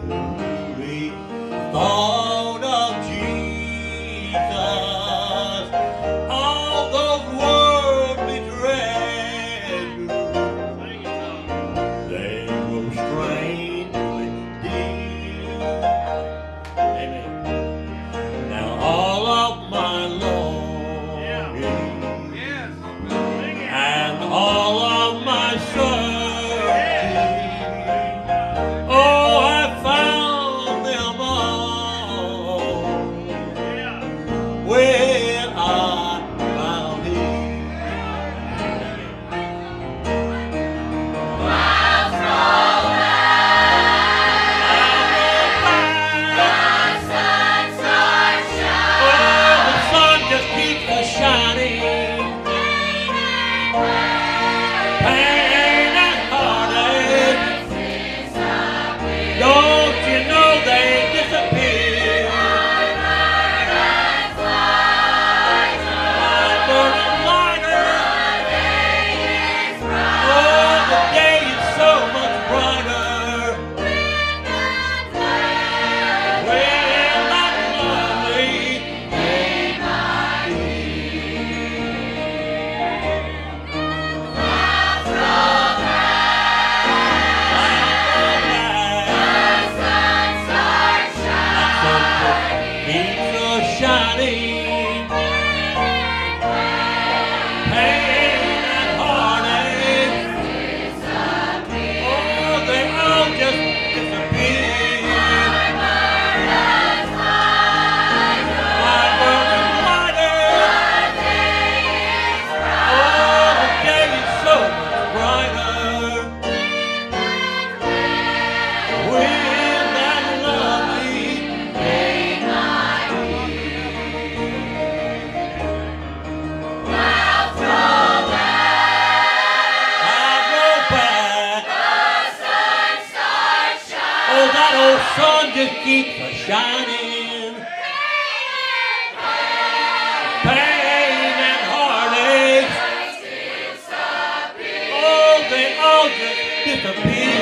We thought of Jesus, all those worldly treasures, they were strangely dear. Amen. Now all of my longing and all of my searching, oh, I found them all when I found Him. Oh, the sun just keeps shining. Pain and heartache, don't you know they disappear? My burden lighter, oh, the day is so much brighter. When that lovely day might be. Keeps us shining. Pain and heartache, oh, they all just disappear. My burden lighter, oh, the day is so much brighter. When that lovely day might be. I'll go back. Oh, that old sun just keeps a shining. Pain and heartache, oh, they all just disappear.